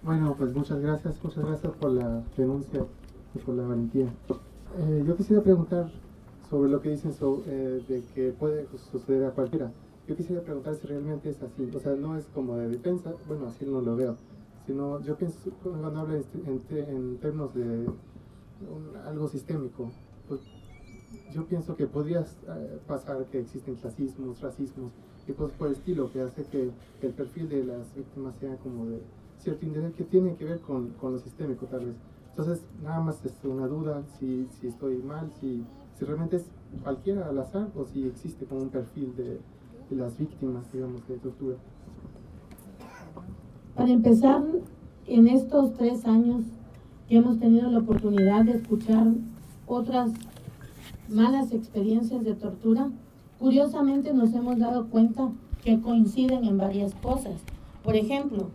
Bueno, pues muchas gracias por la denuncia y por la valentía. Yo quisiera preguntar sobre lo que dicen de que puede suceder a cualquiera. Yo quisiera preguntar si realmente es así. O sea, no es como de defensa, bueno, así no lo veo, sino yo pienso cuando habla en términos de algo sistémico, pues yo pienso que podría pasar que existen clasismos, racismos y cosas por el estilo que hace que el perfil de las víctimas sea como de cierto interés que tiene que ver con lo sistémico tal vez. Entonces, nada más es una duda si estoy mal, si realmente es cualquiera al azar o si existe como un perfil de las víctimas, digamos, de tortura. Para empezar, en estos 3 años que hemos tenido la oportunidad de escuchar otras malas experiencias de tortura, curiosamente nos hemos dado cuenta que coinciden en varias cosas. Por ejemplo,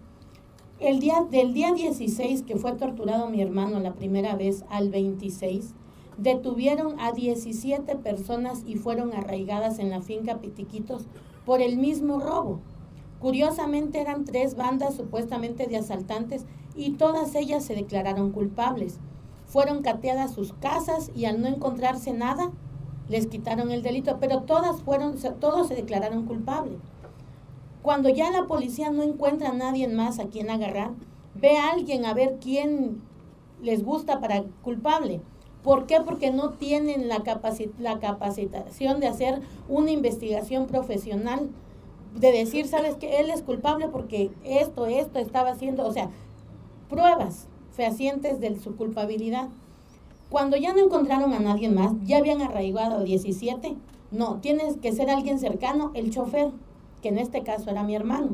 del día 16 que fue torturado mi hermano la primera vez al 26, detuvieron a 17 personas y fueron arraigadas en la finca Pitiquitos por el mismo robo. Curiosamente eran 3 bandas supuestamente de asaltantes y todas ellas se declararon culpables. Fueron cateadas sus casas y al no encontrarse nada, les quitaron el delito, pero todos se declararon culpables. Cuando ya la policía no encuentra a nadie más a quien agarrar, ve a alguien a ver quién les gusta para culpable. ¿Por qué? Porque no tienen la capacitación de hacer una investigación profesional, de decir, sabes que él es culpable porque esto estaba haciendo, o sea, pruebas fehacientes de su culpabilidad. Cuando ya no encontraron a nadie más, ya habían arraigado a 17, no, tienes que ser alguien cercano, el chofer, que en este caso era mi hermano.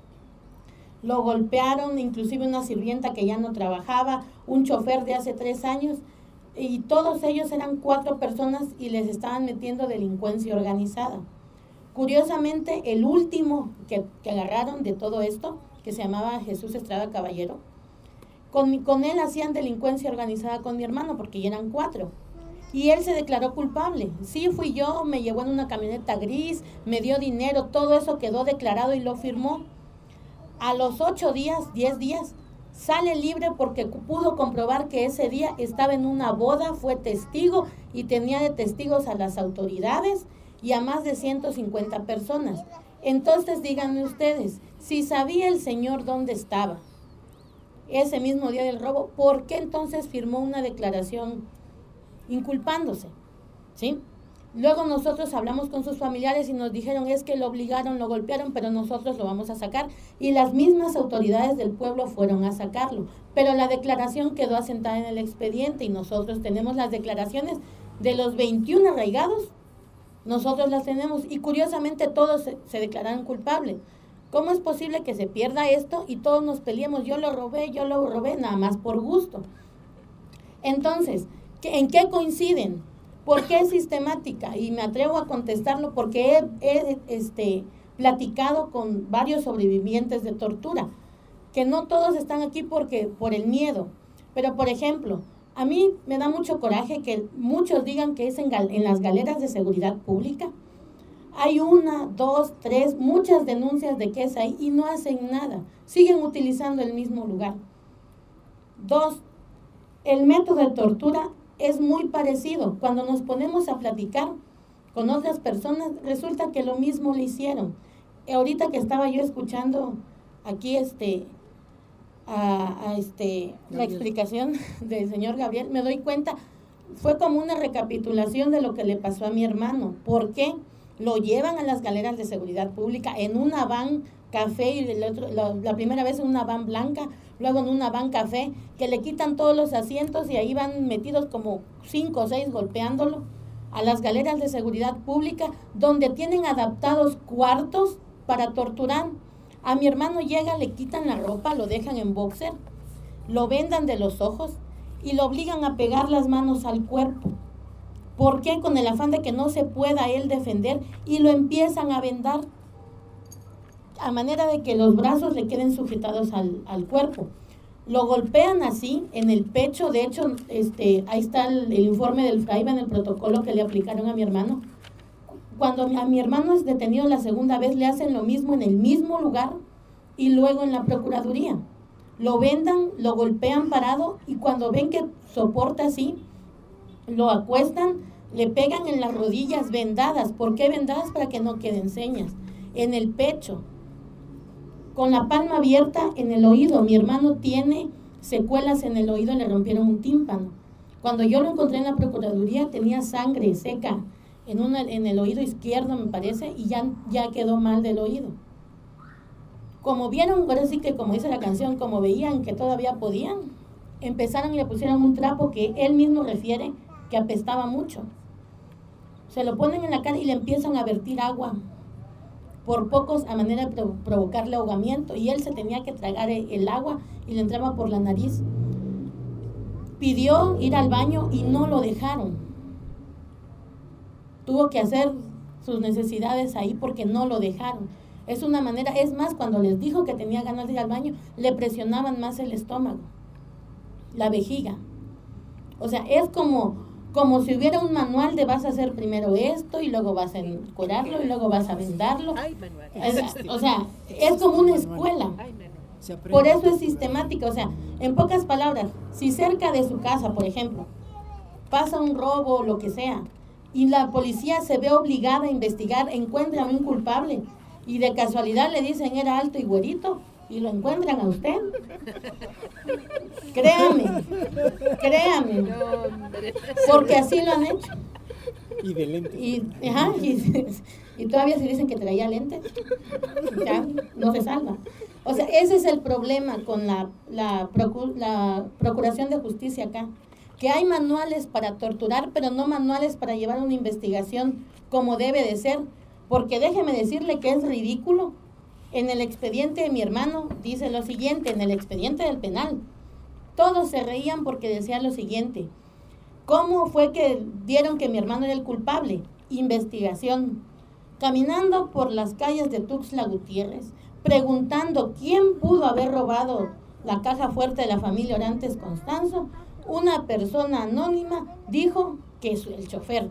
Lo golpearon, inclusive una sirvienta que ya no trabajaba, un chofer de hace 3 años, y todos ellos eran 4 personas y les estaban metiendo delincuencia organizada. Curiosamente, el último que agarraron de todo esto, que se llamaba Jesús Estrada Caballero, con él hacían delincuencia organizada con mi hermano, porque ya eran 4. Y él se declaró culpable. Sí, fui yo, me llevó en una camioneta gris, me dio dinero, todo eso quedó declarado y lo firmó. A los 8 días, 10 días, sale libre porque pudo comprobar que ese día estaba en una boda, fue testigo y tenía de testigos a las autoridades y a más de 150 personas. Entonces díganme ustedes, si sabía el señor dónde estaba ese mismo día del robo, ¿por qué entonces firmó una declaración inculpándose? ¿Sí? Luego nosotros hablamos con sus familiares y nos dijeron, es que lo obligaron, lo golpearon, pero nosotros lo vamos a sacar. Y las mismas autoridades del pueblo fueron a sacarlo. Pero la declaración quedó asentada en el expediente y nosotros tenemos las declaraciones de los 21 arraigados. Nosotros las tenemos y curiosamente todos se declararon culpables. ¿Cómo es posible que se pierda esto y todos nos peleemos? Yo lo robé, nada más por gusto. Entonces, ¿en qué coinciden? ¿Por qué es sistemática? Y me atrevo a contestarlo porque he platicado con varios sobrevivientes de tortura, que no todos están aquí por el miedo. Pero, por ejemplo, a mí me da mucho coraje que muchos digan que es en las galeras de seguridad pública. Hay 1, 2, 3, muchas denuncias de que es ahí y no hacen nada. Siguen utilizando el mismo lugar. 2, el método de tortura es muy parecido. Cuando nos ponemos a platicar con otras personas, resulta que lo mismo le hicieron. Ahorita que estaba yo escuchando aquí la explicación del señor Gabriel, me doy cuenta, fue como una recapitulación de lo que le pasó a mi hermano. ¿Por qué? Lo llevan a las galeras de seguridad pública en una van café y la primera vez en una van blanca, luego en una van café, que le quitan todos los asientos y ahí van metidos como 5 o 6 golpeándolo, a las galeras de seguridad pública, donde tienen adaptados cuartos para torturar. A mi hermano llega, le quitan la ropa, lo dejan en boxer, lo vendan de los ojos y lo obligan a pegar las manos al cuerpo. ¿Por qué? Con el afán de que no se pueda él defender y lo empiezan a vendar a manera de que los brazos le queden sujetados al cuerpo. Lo golpean así en el pecho. De hecho, ahí está el informe del FRAIBA en el protocolo que le aplicaron a mi hermano. Cuando a mi hermano es detenido la segunda vez, le hacen lo mismo en el mismo lugar y luego en la procuraduría. lo vendan, lo golpean parado y cuando ven que soporta así, lo acuestan, le pegan en las rodillas vendadas. ¿Por qué vendadas? Para que no queden señas. En el pecho, con la palma abierta en el oído. Mi hermano tiene secuelas en el oído, le rompieron un tímpano. Cuando yo lo encontré en la Procuraduría tenía sangre seca en el oído izquierdo, me parece, y ya quedó mal del oído. Como vieron, ahora sí que como dice la canción, como veían que todavía podían, empezaron y le pusieron un trapo que él mismo refiere que apestaba mucho. Se lo ponen en la cara y le empiezan a vertir agua por pocos a manera de provocarle ahogamiento, y él se tenía que tragar el agua y le entraba por la nariz. Pidió ir al baño y no lo dejaron. Tuvo que hacer sus necesidades ahí porque no lo dejaron. Es una manera, es más, cuando les dijo que tenía ganas de ir al baño, le presionaban más el estómago, la vejiga. O sea, es como si hubiera un manual de vas a hacer primero esto y luego vas a encuerarlo y luego vas a vendarlo. O sea, es como una escuela. Por eso es sistemática. O sea, en pocas palabras, si cerca de su casa, por ejemplo, pasa un robo o lo que sea, y la policía se ve obligada a investigar, encuentran a un culpable, y de casualidad le dicen era alto y güerito, y lo encuentran a usted. Créame, porque así lo han hecho. Y de lentes. Y todavía se dicen que traía lentes, ya no se salva. O sea, ese es el problema con la Procuración de Justicia acá, que hay manuales para torturar, pero no manuales para llevar una investigación como debe de ser, porque déjeme decirle que es ridículo. En el expediente de mi hermano dice lo siguiente, en el expediente del penal, todos se reían porque decía lo siguiente: ¿cómo fue que dieron que mi hermano era el culpable? Investigación. Caminando por las calles de Tuxtla Gutiérrez, preguntando quién pudo haber robado la caja fuerte de la familia Orantes Constanzo, una persona anónima dijo que es el chofer.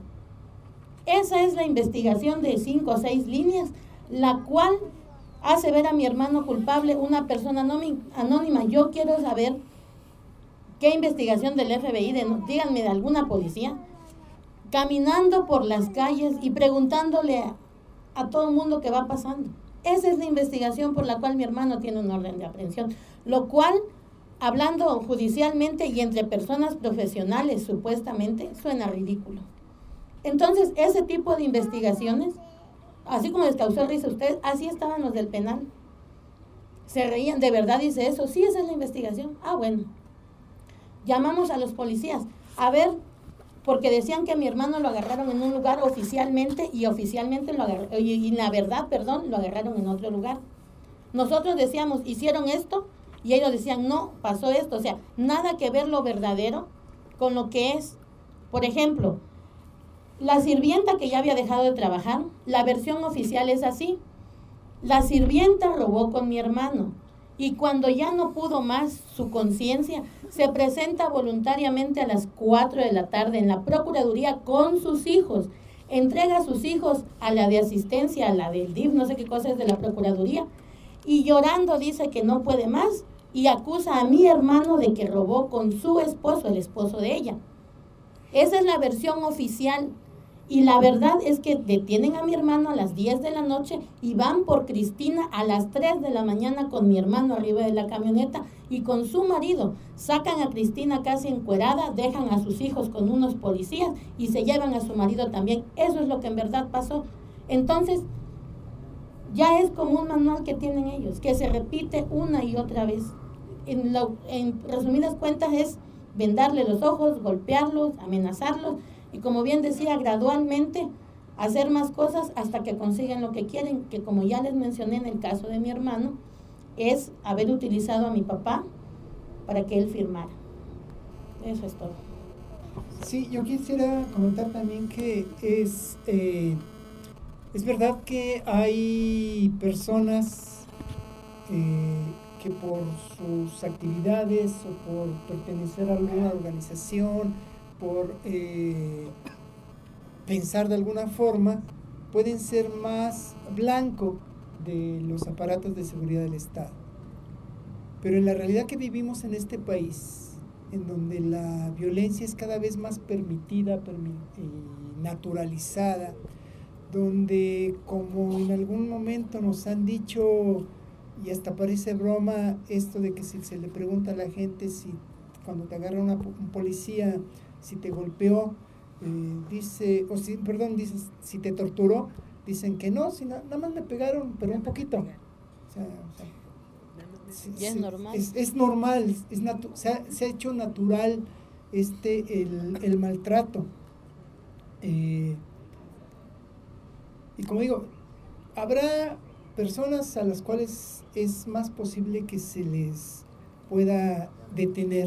Esa es la investigación de 5 o 6 líneas, la cual hace ver a mi hermano culpable, una persona anónima. Yo quiero saber qué investigación del FBI, díganme de alguna policía, caminando por las calles y preguntándole a todo el mundo qué va pasando. Esa es la investigación por la cual mi hermano tiene un orden de aprehensión, lo cual, hablando judicialmente y entre personas profesionales, supuestamente, suena ridículo. Entonces, ese tipo de investigaciones, así como les causó risa a ustedes, así estaban los del penal. Se reían, ¿de verdad dice eso? Sí, esa es la investigación. Ah, bueno. Llamamos a los policías, a ver, porque decían que a mi hermano lo agarraron en un lugar oficialmente y oficialmente lo agarraron, y la verdad, lo agarraron en otro lugar. Nosotros decíamos, hicieron esto, y ellos decían, no, pasó esto. O sea, nada que ver lo verdadero con lo que es. Por ejemplo, la sirvienta que ya había dejado de trabajar, la versión oficial es así: la sirvienta robó con mi hermano y cuando ya no pudo más su conciencia, se presenta voluntariamente a las 4 de la tarde en la Procuraduría con sus hijos, entrega a sus hijos a la de asistencia, a la del DIF, no sé qué cosa es de la Procuraduría, y llorando dice que no puede más y acusa a mi hermano de que robó con su esposo, el esposo de ella. Esa es la versión oficial. Y la verdad es que detienen a mi hermano a las 10 de la noche y van por Cristina a las 3 de la mañana con mi hermano arriba de la camioneta y con su marido. Sacan a Cristina casi encuerada, dejan a sus hijos con unos policías y se llevan a su marido también. Eso es lo que en verdad pasó. Entonces, ya es como un manual que tienen ellos, que se repite una y otra vez. En resumidas cuentas es vendarle los ojos, golpearlos, amenazarlos, y como bien decía, gradualmente hacer más cosas hasta que consiguen lo que quieren, que como ya les mencioné en el caso de mi hermano, es haber utilizado a mi papá para que él firmara. Eso es todo. Sí, yo quisiera comentar también que es verdad que hay personas que por sus actividades o por pertenecer a alguna organización, por pensar de alguna forma, pueden ser más blanco de los aparatos de seguridad del Estado. Pero en la realidad que vivimos en este país, en donde la violencia es cada vez más permitida y naturalizada, donde, como en algún momento nos han dicho, y hasta parece broma, esto de que si se le pregunta a la gente si cuando te agarra un policía, si te golpeó, dices, si te torturó, dicen que no, si nada más me pegaron, pero un poquito. O sea, ya es normal. Es normal, se ha hecho natural el maltrato. Y como digo, habrá personas a las cuales es más posible que se les pueda detener,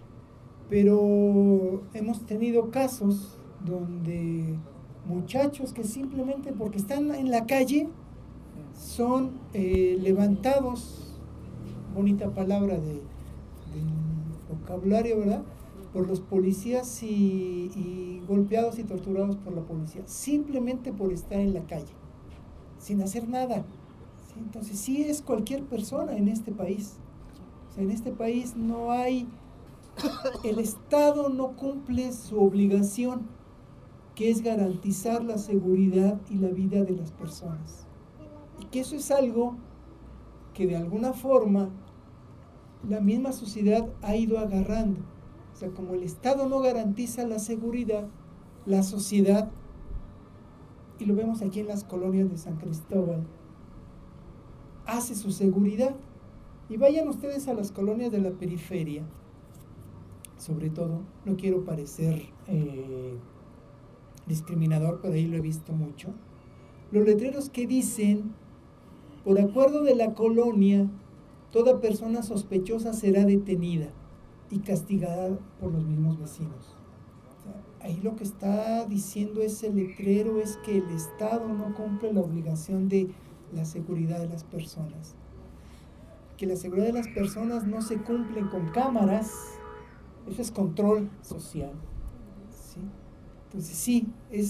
pero hemos tenido casos donde muchachos que simplemente porque están en la calle son levantados, bonita palabra del vocabulario, ¿verdad?, por los policías y golpeados y torturados por la policía, simplemente por estar en la calle, sin hacer nada. ¿Sí? Entonces sí es cualquier persona en este país. O sea, en este país no hay, el Estado no cumple su obligación, que es garantizar la seguridad y la vida de las personas. Y que eso es algo que de alguna forma la misma sociedad ha ido agarrando. O sea, como el Estado no garantiza la seguridad, la sociedad, y lo vemos aquí en las colonias de San Cristóbal, hace su seguridad. Y vayan ustedes a las colonias de la periferia, sobre todo, no quiero parecer discriminador, pero ahí lo he visto mucho, los letreros que dicen: por acuerdo de la colonia, toda persona sospechosa será detenida y castigada por los mismos vecinos. O sea, ahí lo que está diciendo ese letrero es que el Estado no cumple la obligación de la seguridad de las personas. Que la seguridad de las personas no se cumple con cámaras, eso es control social. ¿Sí? Entonces sí,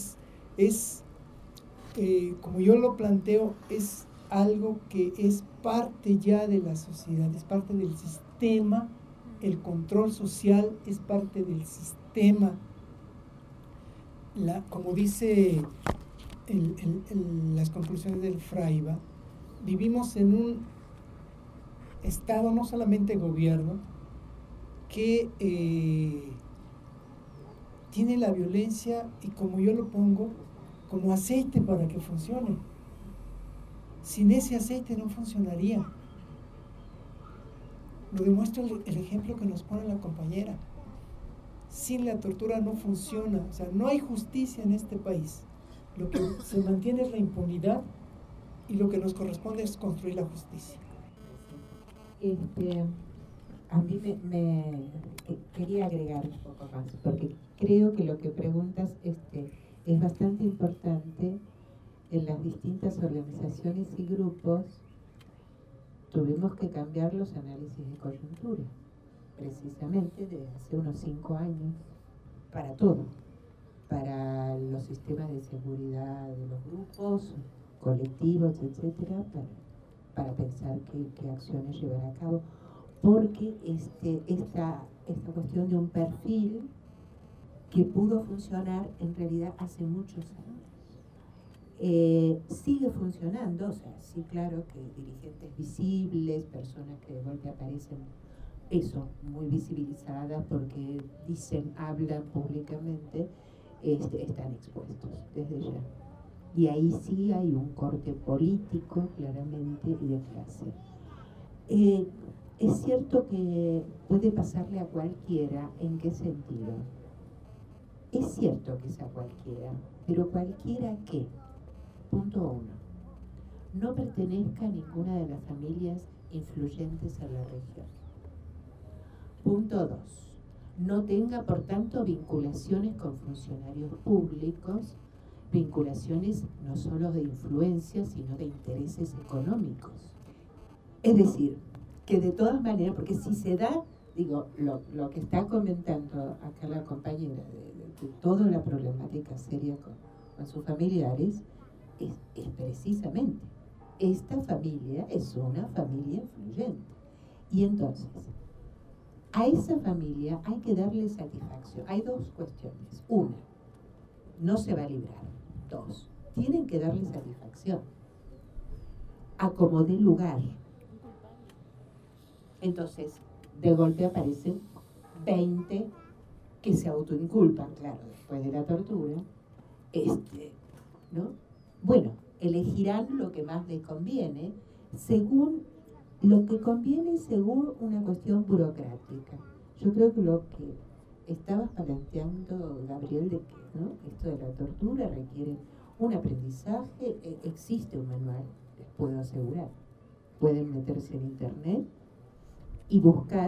como yo lo planteo, es algo que es parte ya de la sociedad, es parte del sistema. El control social es parte del sistema. Como dice las conclusiones del Fraiba, vivimos en un Estado, no solamente gobierno, que tiene la violencia, y como yo lo pongo, como aceite para que funcione. Sin ese aceite no funcionaría. Lo demuestra el ejemplo que nos pone la compañera. Sin la tortura no funciona. O sea, no hay justicia en este país. Lo que se mantiene es la impunidad, y lo que nos corresponde es construir la justicia. A mí me quería agregar un poco más, porque creo que lo que preguntas es bastante importante. En las distintas organizaciones y grupos tuvimos que cambiar los análisis de coyuntura, precisamente desde hace unos 5 años, para todo, para los sistemas de seguridad de los grupos, colectivos, etcétera, para pensar qué acciones llevar a cabo, porque esta cuestión de un perfil que pudo funcionar en realidad hace muchos años. Sigue funcionando, o sea, sí, claro que dirigentes visibles, personas que de golpe aparecen, eso, muy visibilizadas porque hablan públicamente, están expuestos desde ya. Y ahí sí hay un corte político, claramente, y de clase. Es cierto que puede pasarle a cualquiera. ¿En qué sentido? Es cierto que es a cualquiera, pero ¿cualquiera qué? Punto 1. No pertenezca a ninguna de las familias influyentes en la región. Punto 2. No tenga, por tanto, vinculaciones con funcionarios públicos, vinculaciones no solo de influencia, sino de intereses económicos. Es decir, que de todas maneras, porque si se da, digo, lo que está comentando acá la compañera, de toda la problemática seria con sus familiares, es precisamente, esta familia es una familia influyente. Y entonces, a esa familia hay que darle satisfacción. Hay dos cuestiones. Una, no se va a librar. Dos, tienen que darle satisfacción. A como dé lugar. Entonces, de golpe aparecen 20 que se autoinculpan, claro, después de la tortura. ¿No? Bueno, elegirán lo que más les conviene, según lo que conviene, según una cuestión burocrática. Yo creo que lo que estabas planteando, Gabriel, de que, ¿no?, esto de la tortura requiere un aprendizaje, existe un manual, les puedo asegurar. Pueden meterse en internet y buscar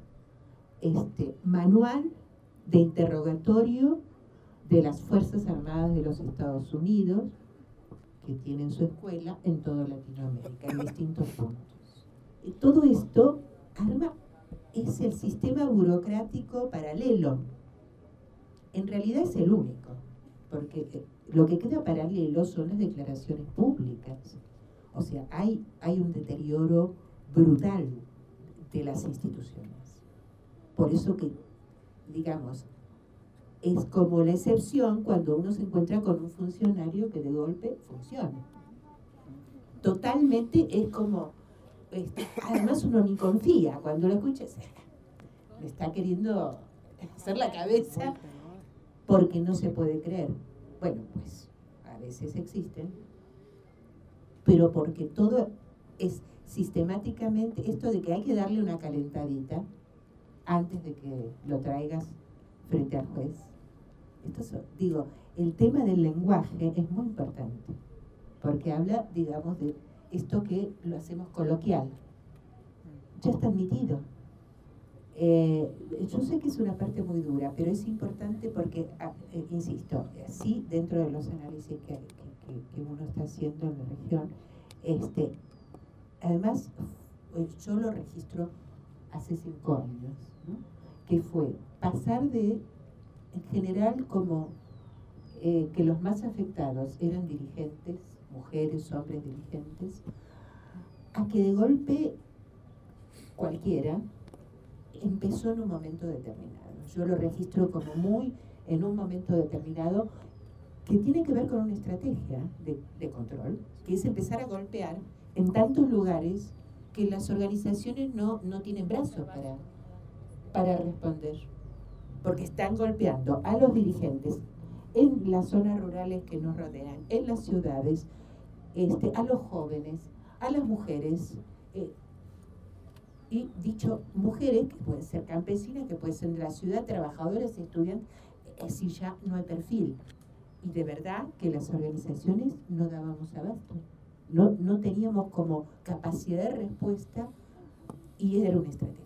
manual de interrogatorio de las Fuerzas Armadas de los Estados Unidos, que tienen su escuela en toda Latinoamérica, en distintos puntos. Y todo esto es el sistema burocrático paralelo. En realidad es el único, porque lo que queda paralelo son las declaraciones públicas. O sea, hay un deterioro brutal de las instituciones. Por eso que, digamos, es como la excepción cuando uno se encuentra con un funcionario que de golpe funciona. Totalmente es como, además uno ni confía cuando lo escucha, le está queriendo hacer la cabeza porque no se puede creer. Bueno, pues a veces existen, pero porque todo es sistemáticamente, esto de que hay que darle una calentadita antes de que lo traigas frente al juez. Digo, el tema del lenguaje es muy importante, porque habla, digamos, de esto que lo hacemos coloquial. Ya está admitido. Yo sé que es una parte muy dura, pero es importante porque, insisto, sí, dentro de los análisis que uno está haciendo en la región, además, yo lo registro hace 5 años, ¿no?, que fue pasar de, en general, como que los más afectados eran dirigentes, mujeres, hombres dirigentes, a que de golpe cualquiera empezó en un momento determinado. Yo lo registro como muy en un momento determinado, que tiene que ver con una estrategia de control, que es empezar a golpear en tantos lugares que las organizaciones no tienen brazos para responder, porque están golpeando a los dirigentes en las zonas rurales que nos rodean, en las ciudades, a los jóvenes, a las mujeres, y dicho mujeres, que pueden ser campesinas, que pueden ser de la ciudad, trabajadoras, estudiantes, si ya no hay perfil. Y de verdad que las organizaciones no dábamos abasto, no teníamos como capacidad de respuesta, y era una estrategia.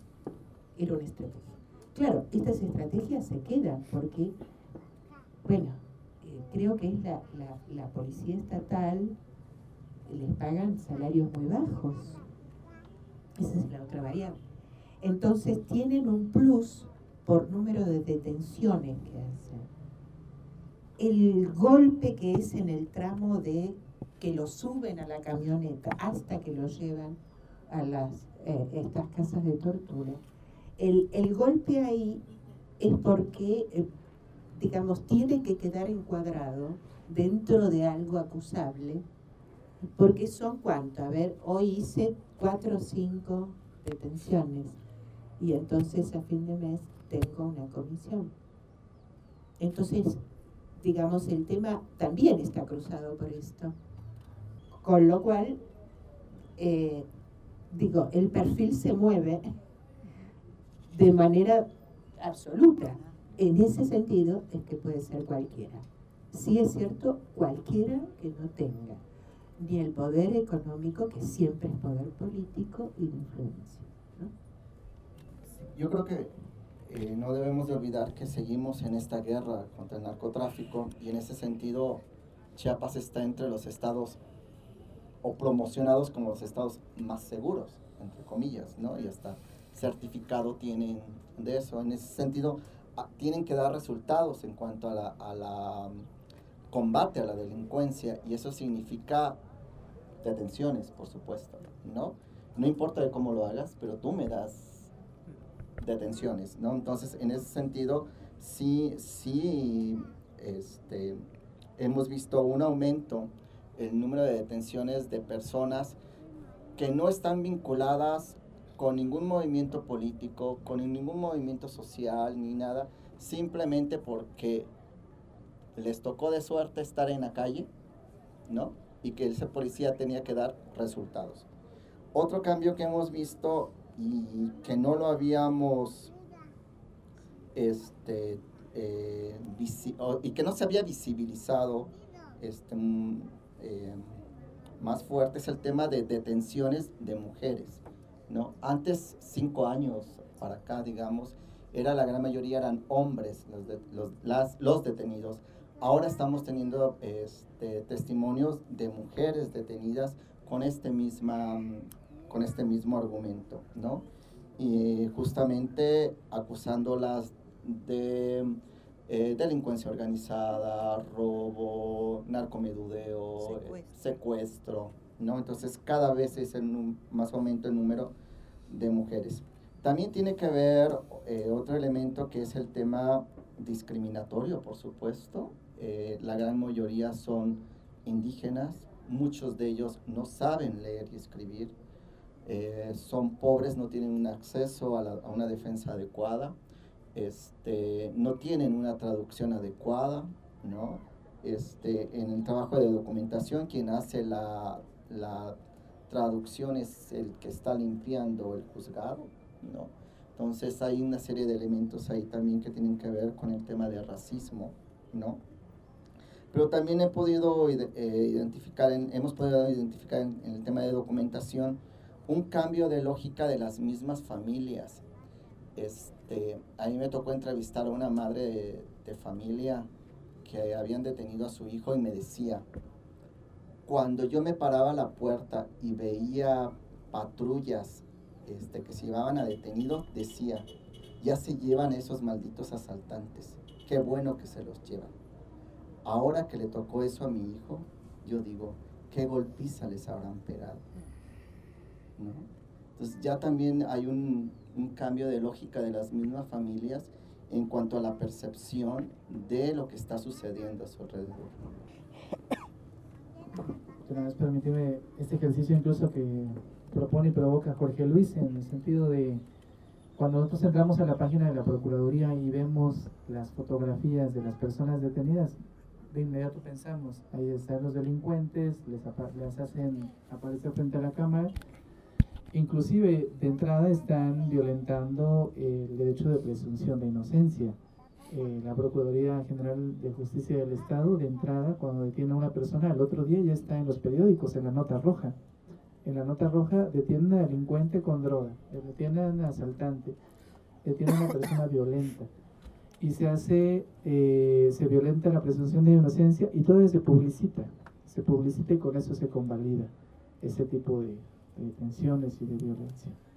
Claro, estas estrategias se quedan porque, bueno, creo que es la policía estatal, les pagan salarios muy bajos. Esa es la otra variable. Entonces tienen un plus por número de detenciones que hacen. El golpe que es en el tramo de que lo suben a la camioneta hasta que lo llevan a estas casas de tortura, el golpe ahí es porque, digamos, tiene que quedar encuadrado dentro de algo acusable, porque son ¿cuánto? A ver, hoy hice 4 o 5 detenciones y entonces a fin de mes tengo una comisión. Entonces, digamos, el tema también está cruzado por esto, con lo cual, el perfil se mueve de manera absoluta. En ese sentido es que puede ser cualquiera. Sí es cierto, cualquiera que no tenga ni el poder económico, que siempre es poder político, y de influencia, ¿no? Yo creo que no debemos de olvidar que seguimos en esta guerra contra el narcotráfico, y en ese sentido Chiapas está entre los estados o promocionados como los estados más seguros, entre comillas, ¿no? Y hasta certificado tienen de eso. En ese sentido, tienen que dar resultados en cuanto a la combate a la delincuencia, y eso significa detenciones, por supuesto, ¿no? no importa de cómo lo hagas, pero tú me das detenciones, ¿no? Entonces, en ese sentido, sí, hemos visto un aumento en el número de detenciones de personas que no están vinculadas con ningún movimiento político, con ningún movimiento social, ni nada, simplemente porque les tocó de suerte estar en la calle, ¿no? Y que ese policía tenía que dar resultados. Otro cambio que hemos visto y que no lo habíamos y que no se había visibilizado más fuerte es el tema de detenciones de mujeres, ¿no? Antes, 5 años para acá, digamos, la gran mayoría eran hombres los detenidos. Ahora estamos teniendo testimonios de mujeres detenidas con este mismo argumento, ¿no? Y justamente acusándolas de delincuencia organizada, robo, narcomedudeo, secuestro, ¿no? Entonces cada vez es más aumento el número de mujeres. También tiene que ver otro elemento que es el tema discriminatorio, por supuesto. La gran mayoría son indígenas, muchos de ellos no saben leer y escribir, son pobres, no tienen un acceso a una defensa adecuada, no tienen una traducción adecuada, ¿no? En el trabajo de documentación, quien hace la traducción es el que está limpiando el juzgado, ¿no? Entonces hay una serie de elementos ahí también que tienen que ver con el tema de racismo, ¿no? Pero también hemos podido identificar en el tema de documentación un cambio de lógica de las mismas familias. A mí me tocó entrevistar a una madre de familia que habían detenido a su hijo y me decía, cuando yo me paraba a la puerta y veía patrullas que se llevaban a detenidos, decía, ya se llevan a esos malditos asaltantes, qué bueno que se los llevan. Ahora que le tocó eso a mi hijo, yo digo, qué golpiza les habrán pegado, ¿no? Entonces ya también hay un cambio de lógica de las mismas familias en cuanto a la percepción de lo que está sucediendo a su alrededor. Permíteme este ejercicio incluso que propone y provoca Jorge Luis, en el sentido de cuando nosotros entramos a la página de la Procuraduría y vemos las fotografías de las personas detenidas, de inmediato pensamos, ahí están los delincuentes, les hacen aparecer frente a la cámara, inclusive de entrada están violentando el derecho de presunción de inocencia. La Procuraduría General de Justicia del Estado, de entrada, cuando detiene a una persona, al otro día ya está en los periódicos, en la nota roja. En la nota roja detienen a delincuente con droga, detienen a asaltante, detienen a una persona violenta. Y se violenta la presunción de inocencia y todo se publicita y con eso se convalida ese tipo de detenciones y de violencia.